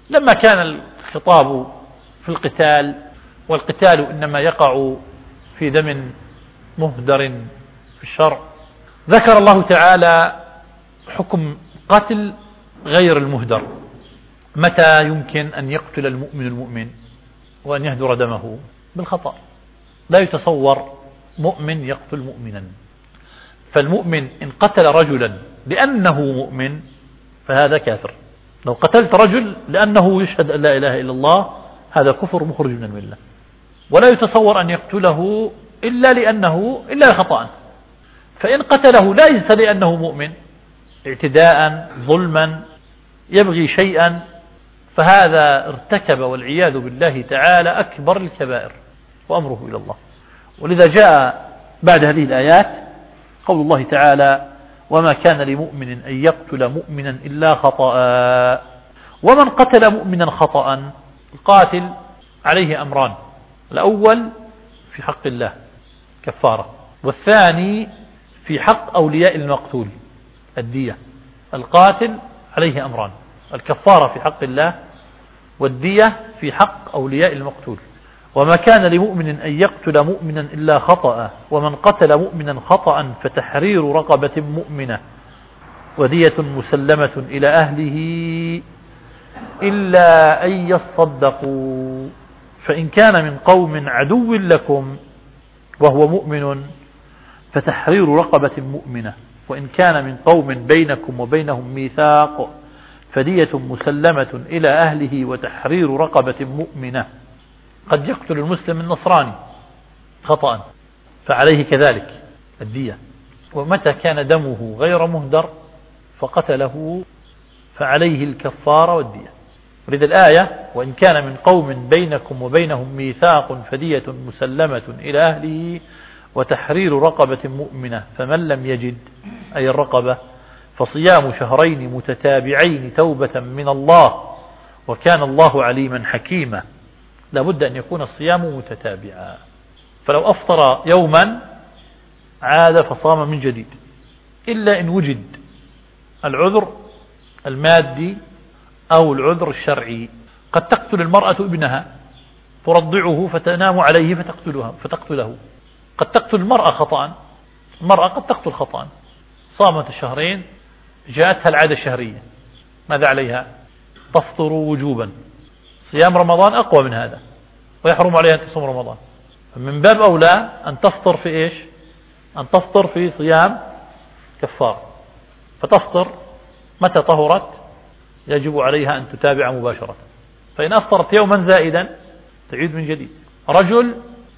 لما كان الخطاب في القتال، والقتال إنما يقع في دم مهدر في الشرع، ذكر الله تعالى حكم قتل غير المهدر. متى يمكن أن يقتل المؤمن المؤمن وأن يهدر دمه؟ بالخطأ. لا يتصور مؤمن يقتل مؤمنا. فالمؤمن إن قتل رجلا لأنه مؤمن فهذا كافر. لو قتلت رجل لأنه يشهد أن لا إله إلا الله هذا كفر مخرج من الملة. ولا يتصور أن يقتله إلا خطأ. فإن قتله ليس لأنه مؤمن، اعتداء ظلما يبغي شيئا، فهذا ارتكب والعياذ بالله تعالى أكبر الكبائر وأمره إلى الله. ولذا جاء بعد هذه الآيات قول الله تعالى: وما كان لمؤمن أن يقتل مؤمنا إلا خطأ. ومن قتل مؤمنا خطأ، القاتل عليه أمران: الأول في حق الله كفارة، والثاني في حق أولياء المقتول الدية. القاتل عليه أمران: الكفارة في حق الله، والدية في حق أولياء المقتول. وما كان لمؤمن أن يقتل مؤمنا إلا خطأ، ومن قتل مؤمنا خطأ فتحرير رقبة مؤمنة ودية مسلمة إلى أهله إلا أن يصدقوا، فإن كان من قوم عدو لكم وهو مؤمن فتحرير رقبة مؤمنة، وإن كان من قوم بينكم وبينهم ميثاق فدية مسلمة إلى أهله وتحرير رقبة مؤمنة. قد يقتل المسلم النصراني خطأ فعليه كذلك الدية. ومتى كان دمه غير مهدر فقتله فعليه الكفارة والدية. ولذا الآية: وإن كان من قوم بينكم وبينهم ميثاق فدية مسلمة إلى أهله وتحرير رقبة مؤمنة، فمن لم يجد أي الرقبة فصيام شهرين متتابعين توبة من الله وكان الله عليما حكيما. لابد أن يكون الصيام متتابعا. فلو أفطر يوما عاد فصام من جديد، إلا إن وجد العذر المادي أو العذر الشرعي. قد تقتل المرأة ابنها ترضعه فتنام عليه فتقتله. قد تقتل المرأة خطأ. المرأة قد تقتل خطأ، صامت الشهرين جاءتها العادة الشهرية، ماذا عليها؟ تفطر وجوبا. صيام رمضان أقوى من هذا ويحرم عليها أن تصوم رمضان. من باب أولى أن تفطر في إيش؟ أن تفطر في صيام كفار. فتفطر متى طهرت يجب عليها أن تتابع مباشرة. فإن أفطرت يوما زائدا تعيد من جديد. رجل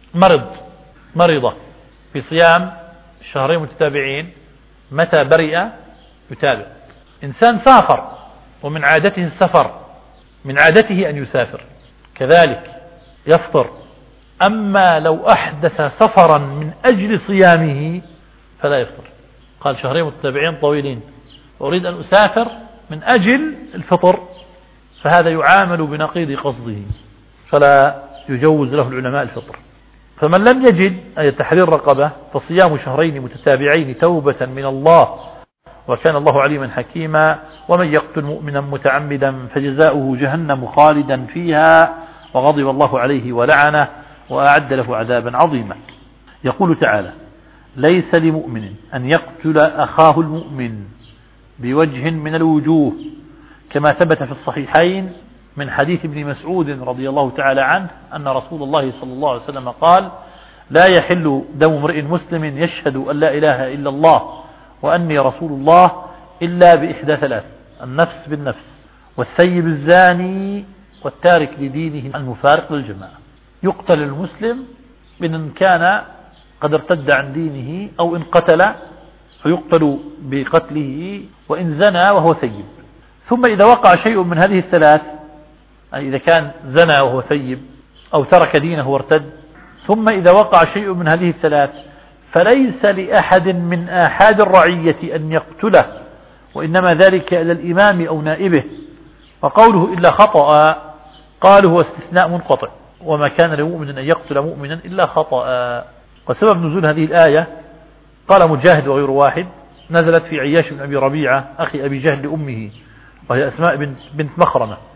مرضة في صيام شهرين متتابعين، متى برئ يتابع. إنسان سافر ومن عادته السفر، من عادته أن يسافر، كذلك يفطر. أما لو أحدث سفرا من أجل صيامه فلا يفطر. قال شهرين متتابعين طويلين وأريد أن أسافر من أجل الفطر، فهذا يعامل بنقيض قصده، فلا يجوز له العلماء الفطر. فمن لم يجد أي تحرير رقبة فصيام شهرين متتابعين توبة من الله وكان الله عليما حكيما. ومن يقتل مؤمنا متعمدا فجزاؤه جهنم خالدا فيها وغضب الله عليه ولعنه وأعد له عذابا عظيما. يقول تعالى: ليس لمؤمن أن يقتل أخاه المؤمن بوجه من الوجوه، كما ثبت في الصحيحين من حديث ابن مسعود رضي الله تعالى عنه أن رسول الله صلى الله عليه وسلم قال: لا يحل دم امرئ مسلم يشهد أن لا إله إلا الله وأني رسول الله إلا بإحدى ثلاث: النفس بالنفس، والثيب الزاني، والتارك لدينه المفارق للجماعة. يقتل المسلم إن كان قد ارتد عن دينه، أو إن قتل فيقتل بقتله، وإن زنى وهو ثيب. ثم إذا وقع شيء من هذه الثلاث، أي إذا كان زنى وهو ثيب أو ترك دينه وارتد، ثم إذا وقع شيء من هذه الثلاث فليس لأحد من آحاد الرعية أن يقتله، وإنما ذلك إلى الإمام أو نائبه. وقوله إلا خطأ قالوا هو استثناء منقطع: وما كان لمؤمن أن يقتل مؤمنا إلا خطأ. وسبب نزول هذه الآية قال مجاهد وغير واحد نزلت في عياش بن أبي ربيعة أخي أبي جهل لأمه وهي أسماء بنت مخرمة،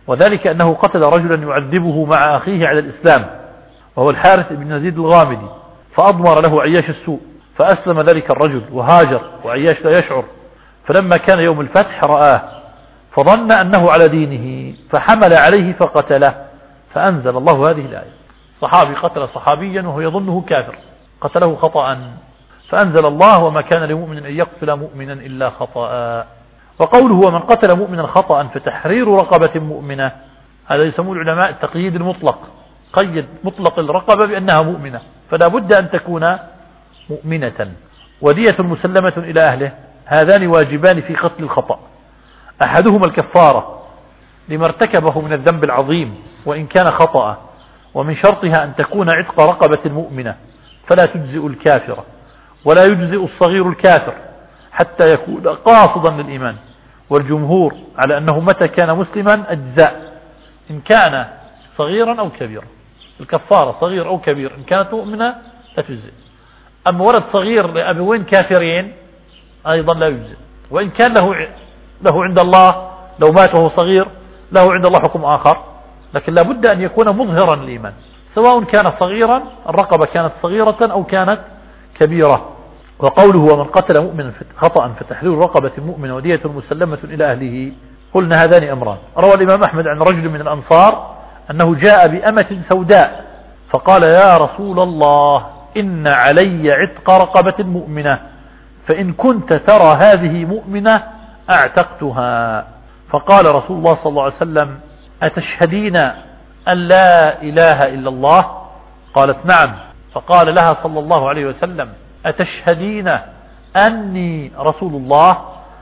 وذلك أنه قتل رجلا يعذبه مع أخيه على الإسلام وهو الحارث بن يزيد الغامدي، فأضمر له عياش السوء، فأسلم ذلك الرجل وهاجر، وعياش لا يشعر، فلما كان يوم الفتح رآه فظن أنه على دينه فحمل عليه فقتله، فأنزل الله هذه الآية. صحابي قتل صحابيا وهو يظنه كافر، قتله خطأ، فأنزل الله وما كان لمؤمن أن يقتل مؤمنا إلا خطأ. وقوله ومن قتل مؤمنا خطأ فتحرير رقبة مؤمنة، هذا يسمون العلماء التقييد المطلق، قيد مطلق الرقبة بأنها مؤمنة، فلا بد أن تكون مؤمنة. ودية مسلمة إلى أهله، هذان واجبان في قتل الخطأ، أحدهما الكفارة لما ارتكبه من الذنب العظيم وإن كان خطأ، ومن شرطها أن تكون عتق رقبة مؤمنة، فلا تجزئ الكافرة ولا يجزئ الصغير الكافر حتى يكون قاصدا للإيمان، والجمهور على أنه متى كان مسلما أجزاء إن كان صغيرا أو كبيرا. الكفارة صغير أو كبير إن كانت مؤمنة لا تجزئ. أما ولد صغير لأبوين كافرين أيضا لا يجزئ، وإن كان له عند الله لو مات وهو صغير له عند الله حكم آخر، لكن لا بد أن يكون مظهرا للإيمان، سواء كان صغيرا، الرقبة كانت صغيرة أو كانت كبيرة. وقوله ومن قتل مؤمنا خطأ فتحرير رقبة مؤمنة ودية مسلمة إلى أهله، قلنا هذان أمران. روى الإمام أحمد عن رجل من الأنصار أنه جاء بأمة سوداء فقال يا رسول الله إن علي عتق رقبة مؤمنة، فإن كنت ترى هذه مؤمنة أعتقتها. فقال رسول الله صلى الله عليه وسلم أتشهدين أن لا إله إلا الله؟ قالت نعم. فقال لها صلى الله عليه وسلم أتشهدين أني رسول الله؟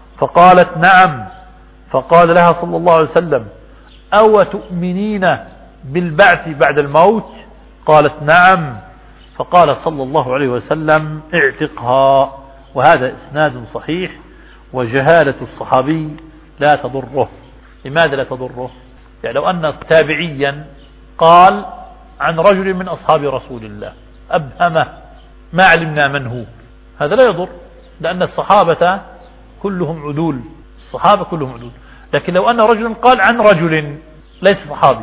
فقالت نعم. فقال لها صلى الله عليه وسلم أو تؤمنين بالبعث بعد الموت؟ قالت نعم. فقال صلى الله عليه وسلم اعتقها. وهذا إسناد صحيح، وجهالة الصحابي لا تضره. لماذا لا تضره؟ يعني لو أن تابعيا قال عن رجل من أصحاب رسول الله أبهمه ما علمنا من هو، هذا لا يضر، لأن الصحابة كلهم عدول، الصحابة كلهم عدول. لكن لو أن رجلا قال عن رجل ليس صحابي،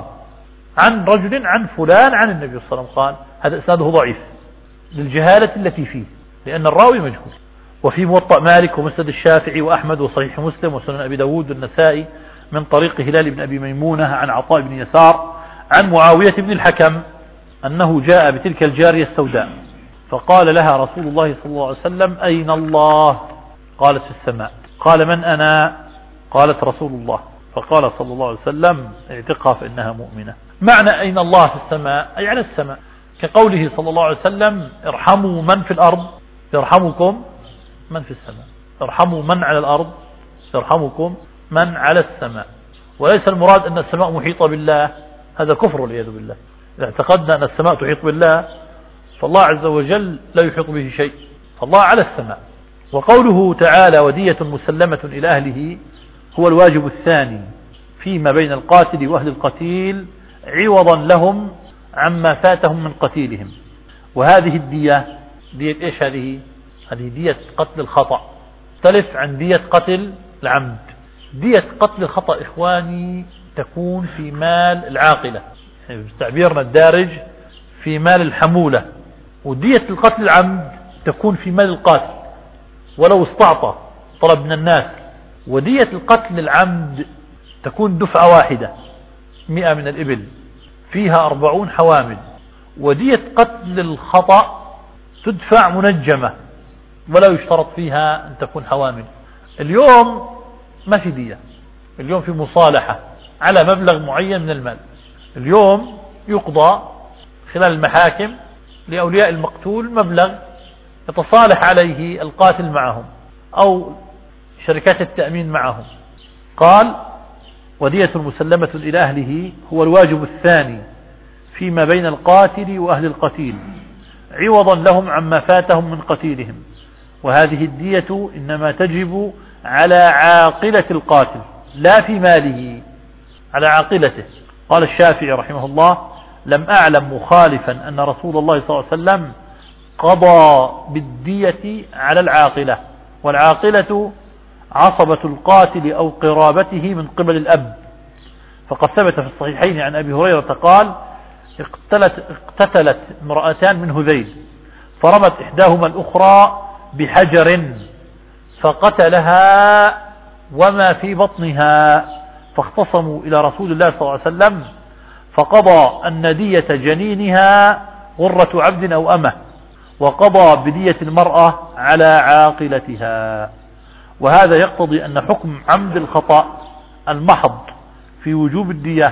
عن رجل عن فلان عن النبي صلى الله عليه وسلم، قال هذا إسناده ضعيف للجهالة التي فيه، لأن الراوي مجهول. وفي موطأ مالك ومسند الشافعي وأحمد وصحيح مسلم وسنن أبي داود والنسائي من طريق هلال بن أبي ميمونة عن عطاء بن يسار عن معاوية بن الحكم أنه جاء بتلك الجارية السوداء فقال لها رسول الله صلى الله عليه وسلم أين الله؟ قالت في السماء. قال من أنا؟ قالت رسول الله. فقال صلى الله عليه وسلم اعتقها فإنها مؤمنة. معنى أين الله في السماء أي على السماء، كقوله صلى الله عليه وسلم ارحموا من في الأرض يرحمكم من في السماء، ارحموا من على الأرض يرحمكم من على السماء. وليس المراد أن السماء محيطة بالله، هذا كفر والعياذ بالله. إذا اعتقدنا أن السماء تحيط بالله فالله عز وجل لا يحيط به شيء، فالله على السماء. وقوله تعالى ودية مسلمة إلى أهله هو الواجب الثاني فيما بين القاتل وأهل القتيل عوضا لهم عما فاتهم من قتيلهم. وهذه الدية دية إيش؟ هذه دية قتل الخطأ، تختلف عن دية قتل العمد. دية قتل الخطأ إخواني تكون في مال العاقلة، يعني بتعبيرنا الدارج في مال الحمولة، ودية القتل العمد تكون في مال القاتل ولو استعطى طلب من الناس. ودية القتل العمد تكون دفعة واحدة 100 من الإبل فيها 40 حوامل. ودية قتل الخطأ تدفع منجمة ولا يشترط فيها أن تكون حوامل. اليوم ما في دية، اليوم في مصالحة على مبلغ معين من المال. اليوم يقضى خلال المحاكم لأولياء المقتول مبلغ يتصالح عليه القاتل معهم أو شركات التأمين معهم. قال ودية مسلمة إلى أهله هو الواجب الثاني فيما بين القاتل وأهل القتيل عوضا لهم عما فاتهم من قتيلهم. وهذه الدية إنما تجب على عاقلة القاتل لا في ماله، على عاقلته. قال الشافعي رحمه الله لم أعلم مخالفا أن رسول الله صلى الله عليه وسلم قضى بالدية على العاقلة، والعاقلة عصبة القاتل أو قرابته من قبل الأب، فقد ثبت في الصحيحين عن أبي هريرة قال: اقتتلت امرأتان من هذيل فرمت إحداهما الأخرى بحجر فقتلها وما في بطنها، فاختصموا إلى رسول الله صلى الله عليه وسلم فقضى أن دية جنينها غرة عبد أو أمه، وقضى بدية المرأة على عاقلتها. وهذا يقتضي أن حكم عمد الخطأ المحض في وجوب الدية،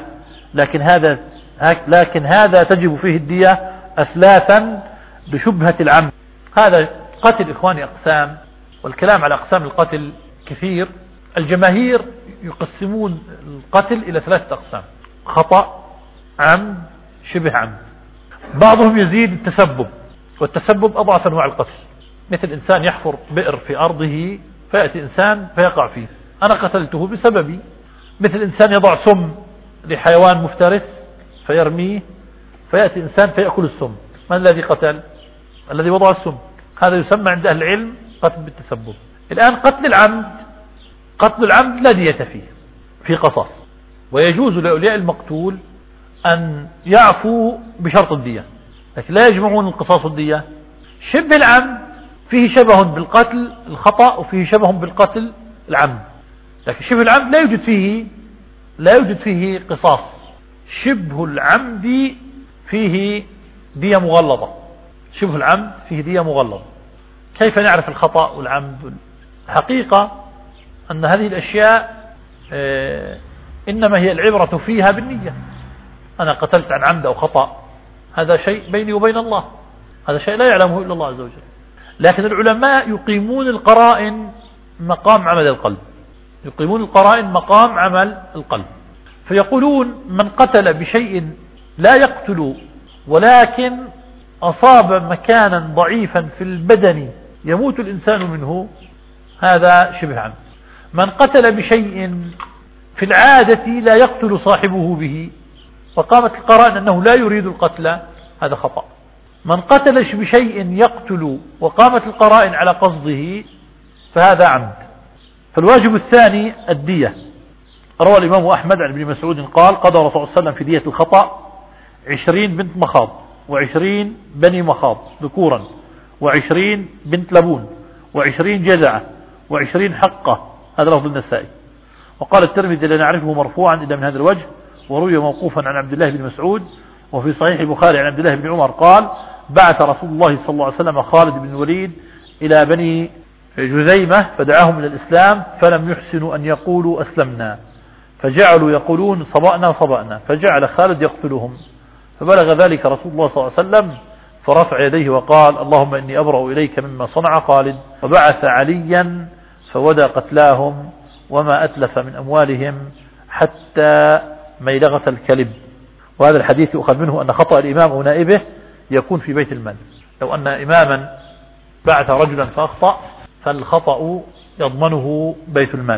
لكن هذا تجب فيه الدية أثلاثا بشبهة العمد. هذا قتل إخواني أقسام، والكلام على أقسام القتل كثير. الجماهير يقسمون القتل إلى 3 أقسام: خطأ، عمد، شبه عمد. بعضهم يزيد التسبب، والتسبب أضعف أنواع القتل، مثل إنسان يحفر بئر في أرضه فيأتي إنسان فيقع فيه، أنا قتلته بسببي. مثل إنسان يضع سم لحيوان مفترس فيرميه فيأتي إنسان فيأكل السم، من الذي قتل؟ الذي وضع السم. هذا يسمى عند أهل العلم قتل بالتسبب. الآن قتل العمد لا دية فيه، في قصاص، ويجوز لأولياء المقتول أن يعفوا بشرط الدية، لكن لا يجمعون القصاص والدية. شبه العمد فيه شبه بالقتل الخطأ وفيه شبه بالقتل العمد، لكن شبه العمد لا يوجد فيه قصاص. شبه العمد فيه دية مغلظة، شبه العمد فيه دية مغلظة. كيف نعرف الخطأ والعمد؟ الحقيقة أن هذه الأشياء إنما هي العبرة فيها بالنية. أنا قتلت عن عمد أو خطأ، هذا شيء بيني وبين الله، هذا شيء لا يعلمه إلا الله عز وجل. لكن العلماء يقيمون القرائن مقام عمل القلب، يقيمون القرائن مقام عمل القلب، فيقولون: من قتل بشيء لا يقتل ولكن أصاب مكانا ضعيفا في البدن يموت الإنسان منه، هذا شبه عمد. من قتل بشيء في العادة لا يقتل صاحبه به فقامت القرائن أنه لا يريد القتل، هذا خطأ. من قتل بشيء يقتل وقامت القرائن على قصده فهذا عمد. فالواجب الثاني الدية. روى الإمام أحمد عن ابن مسعود قال: قضى رسول الله صلى الله عليه وسلم في دية الخطأ 20 بنت مخاض، و20 بني مخاض ذكورا، و20 بنت لبون، و20 جزعة، و20 حقة. هذا لفظ النسائي. وقال الترمذي: لا نعرفه مرفوعا إلا من هذا الوجه، وروي موقوفا عن عبد الله بن مسعود. وفي صحيح البخاري عن عبد الله بن عمر قال: بعث رسول الله صلى الله عليه وسلم خالد بن الوليد إلى بني جذيمة فدعاهم إلى الإسلام فلم يحسنوا أن يقولوا أسلمنا، فجعلوا يقولون صبأنا صبأنا، فجعل خالد يقتلهم، فبلغ ذلك رسول الله صلى الله عليه وسلم فرفع يديه وقال: اللهم إني أبرأ إليك مما صنع خالد. وبعث عليا فودى قتلاهم وما أتلف من أموالهم حتى ميلغة الكلب. وهذا الحديث يؤخذ منه أن خطأ الإمام أو نائبه يكون في بيت المال. لو أن إماما بعث رجلا فأخطأ فالخطأ يضمنه بيت المال.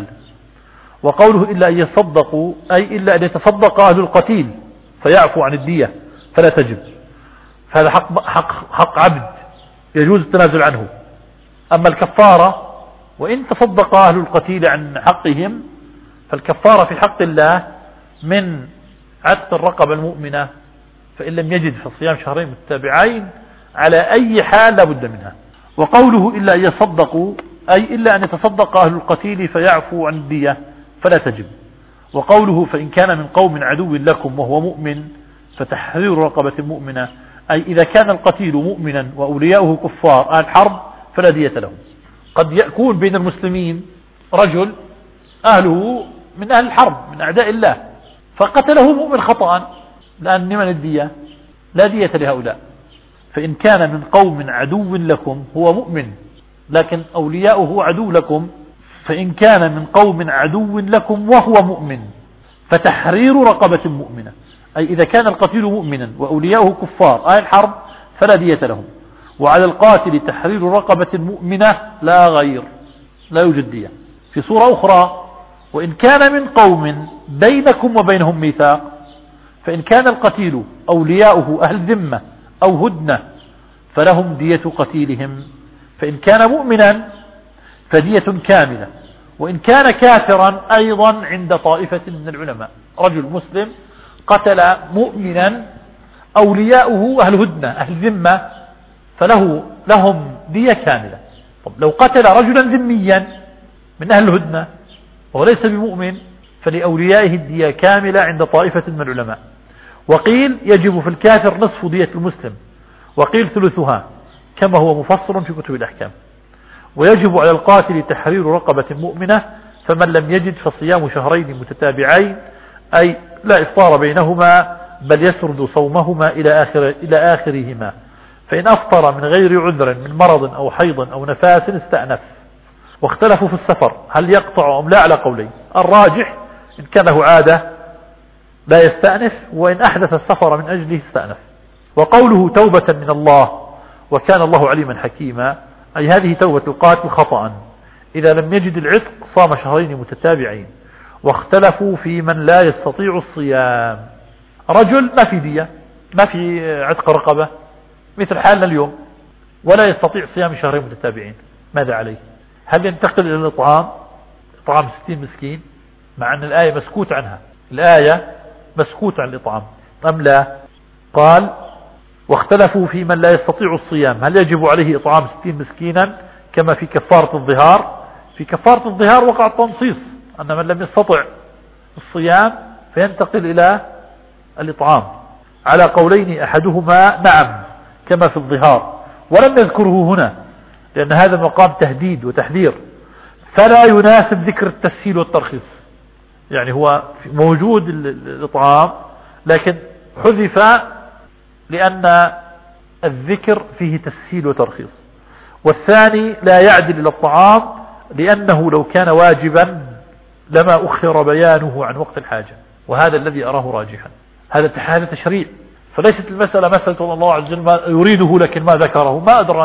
وقوله إلا أن يصدقوا أي إلا أن يتصدق أهل القتيل فيعفو عن الدية فلا تجب، فهذا حق عبد يجوز التنازل عنه. أما الكفارة وإن تصدق أهل القتيل عن حقهم فالكفارة في حق الله من عتق الرقبة المؤمنة، فإن لم يجد فصيام شهرين متتابعين على أي حال لا بد منها. وقوله إلا أن يصدقوا أي إلا أن يتصدق أهل القتيل فيعفو عن الدية فلا تجب. وقوله فإن كان من قوم عدو لكم وهو مؤمن فتحرير رقبة مؤمنة أي إذا كان القتيل مؤمنا وأولياؤه كفار أهل حرب فلا دية لهم. قد يكون بين المسلمين رجل أهله من أهل الحرب من أعداء الله فقتله مؤمن خطأ، لأن من الدية؟ لا دية لهؤلاء. فإن كان من قوم عدو لكم هو مؤمن لكن أولياؤه عدو لكم، فإن كان من قوم عدو لكم وهو مؤمن فتحرير رقبة مؤمنة أي إذا كان القتيل مؤمنا وأولياؤه كفار أهل الحرب فلا دية لهم. وعلى القاتل تحرير رقبة مؤمنة لا غير، لا يوجد دية. في سورة أخرى وإن كان من قوم بينكم وبينهم ميثاق فإن كان القتيل أولياؤه أهل ذمة أو هدنة فلهم دية قتيلهم، فإن كان مؤمنا فدية كاملة، وإن كان كافرا أيضا عند طائفة من العلماء. رجل مسلم قتل مؤمنا أولياؤه أهل هدنة أهل ذمة لهم دية كاملة. طب لو قتل رجلا ذميا من أهل الهدنة وهو ليس بمؤمن فلأوليائه الدية كاملة عند طائفة من العلماء. وقيل يجب في الكافر نصف دية المسلم، وقيل ثلثها كما هو مفصل في كتب الأحكام. ويجب على القاتل تحرير رقبة مؤمنة، فمن لم يجد فصيام شهرين متتابعين، أي لا إفطار بينهما بل يسرد صومهما إلى آخرهما. فإن أفطر من غير عذر من مرض أو حيض أو نفاس استأنف. واختلفوا في السفر هل يقطع أم لا على قولين. الراجح إن كان له عادة لا يستأنف، وإن أحدث السفر من أجله استأنف. وقوله توبة من الله وكان الله عليما حكيما، أي هذه توبة القاتل خطأ إذا لم يجد العتق صام شهرين متتابعين. واختلفوا في من لا يستطيع الصيام. رجل ما في دية، ما في عتق رقبة مثل حالنا اليوم، ولا يستطيع صيام شهرين متتابعين، ماذا عليه؟ هل ينتقل إلى الإطعام، إطعام 60 مسكين، مع أن الآية مسكوت عنها، الآية مسكوت عن الإطعام أم لا؟ قال واختلفوا في من لا يستطيع الصيام هل يجب عليه إطعام 60 مسكينا كما في كفارة الظهار. في كفارة الظهار وقع التنصيص أن من لم يستطع الصيام فينتقل إلى الإطعام على قولين، أحدهما نعم كما في الظهار، ولم يذكره هنا لأن هذا مقام تهديد وتحذير، فلا يناسب ذكر التسهيل والترخيص. يعني هو موجود الإطعام لكن حذف لأن الذكر فيه تسهيل وترخيص. والثاني لا يعدل إلى الطعام لأنه لو كان واجبا لما أخر بيانه عن وقت الحاجة، وهذا الذي أراه راجحا. هذا تشريع، فليست المسألة مسألة الله عز وجل ما يريده لكن ما ذكره،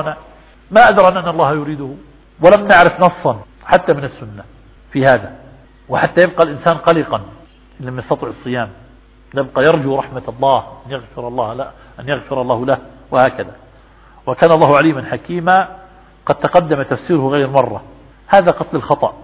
ما أدرنا أن الله يريده، ولم نعرف نصا حتى من السنة في هذا. وحتى يبقى الإنسان قلقا إن لم يستطع الصيام، يبقى يرجو رحمة الله أن يغفر الله له وهكذا. وكان الله عليما حكيما قد تقدم تفسيره غير مرة. هذا قتل الخطأ